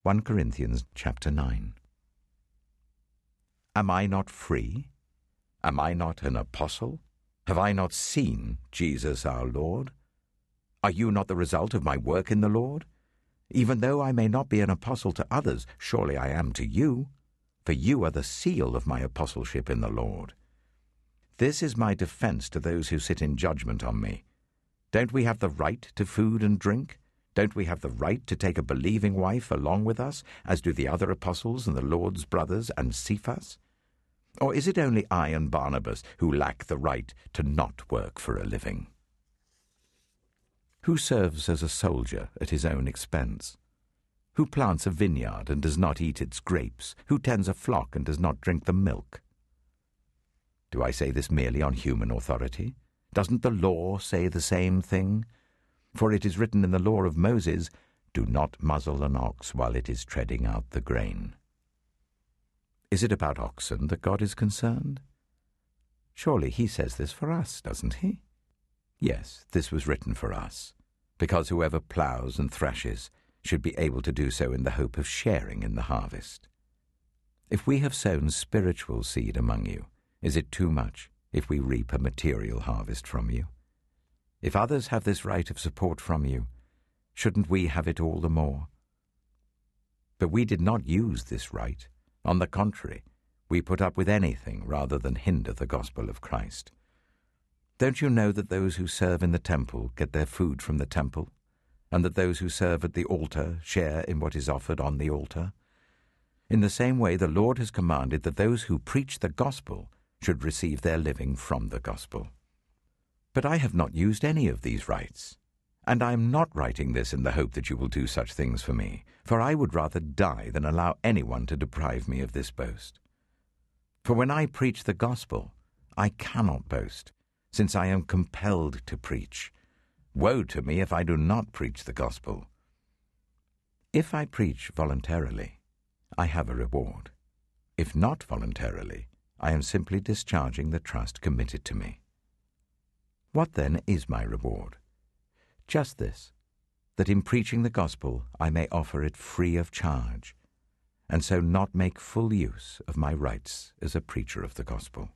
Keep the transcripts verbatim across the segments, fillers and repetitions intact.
First Corinthians chapter nine. Am I not free? Am I not an apostle? Have I not seen Jesus our Lord? Are you not the result of my work in the Lord? Even though I may not be an apostle to others, surely I am to you, for you are the seal of my apostleship in the Lord. This is my defense to those who sit in judgment on me. Don't we have the right to food and drink? Don't we have the right to take a believing wife along with us, as do the other apostles and the Lord's brothers and Cephas? Or is it only I and Barnabas who lack the right to not work for a living? Who serves as a soldier at his own expense? Who plants a vineyard and does not eat its grapes? Who tends a flock and does not drink the milk? Do I say this merely on human authority? Doesn't the law say the same thing? For it is written in the law of Moses, "Do not muzzle an ox while it is treading out the grain." Is it about oxen that God is concerned? Surely he says this for us, doesn't he? Yes, this was written for us, because whoever ploughs and thrashes should be able to do so in the hope of sharing in the harvest. If we have sown spiritual seed among you, is it too much if we reap a material harvest from you? If others have this right of support from you, shouldn't we have it all the more? But we did not use this right. On the contrary, we put up with anything rather than hinder the gospel of Christ. Don't you know that those who serve in the temple get their food from the temple, and that those who serve at the altar share in what is offered on the altar? In the same way, the Lord has commanded that those who preach the gospel should receive their living from the gospel. But I have not used any of these rights, and I am not writing this in the hope that you will do such things for me, for I would rather die than allow anyone to deprive me of this boast. For when I preach the gospel, I cannot boast, since I am compelled to preach. Woe to me if I do not preach the gospel. If I preach voluntarily, I have a reward. If not voluntarily, I am simply discharging the trust committed to me. What then is my reward? Just this, that in preaching the gospel I may offer it free of charge, and so not make full use of my rights as a preacher of the gospel.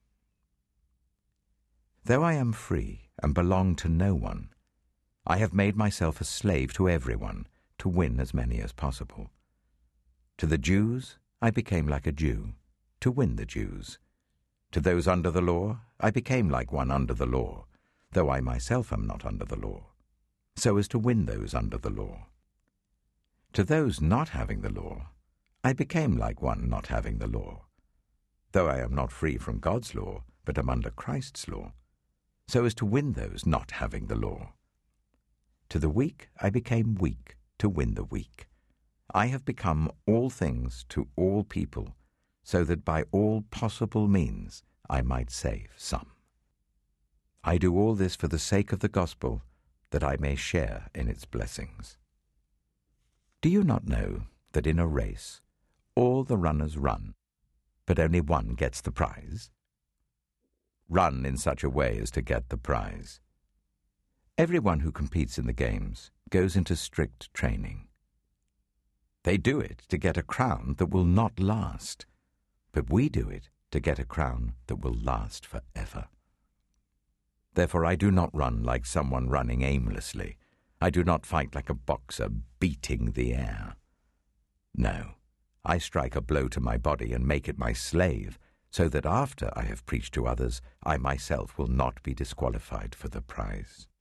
Though I am free and belong to no one, I have made myself a slave to everyone to win as many as possible. To the Jews I became like a Jew, to win the Jews. To those under the law I became like one under the law, though I myself am not under the law, so as to win those under the law. To those not having the law I became like one not having the law, though I am not free from God's law, but am under Christ's law, so as to win those not having the law. To the weak I became weak, to win the weak. I have become all things to all people, so that by all possible means I might save some. I do all this for the sake of the gospel, that I may share in its blessings. Do you not know that in a race all the runners run, but only one gets the prize? Run in such a way as to get the prize. Everyone who competes in the games goes into strict training. They do it to get a crown that will not last, but we do it to get a crown that will last forever. Therefore I do not run like someone running aimlessly. I do not fight like a boxer beating the air. No, I strike a blow to my body and make it my slave, so that after I have preached to others, I myself will not be disqualified for the prize.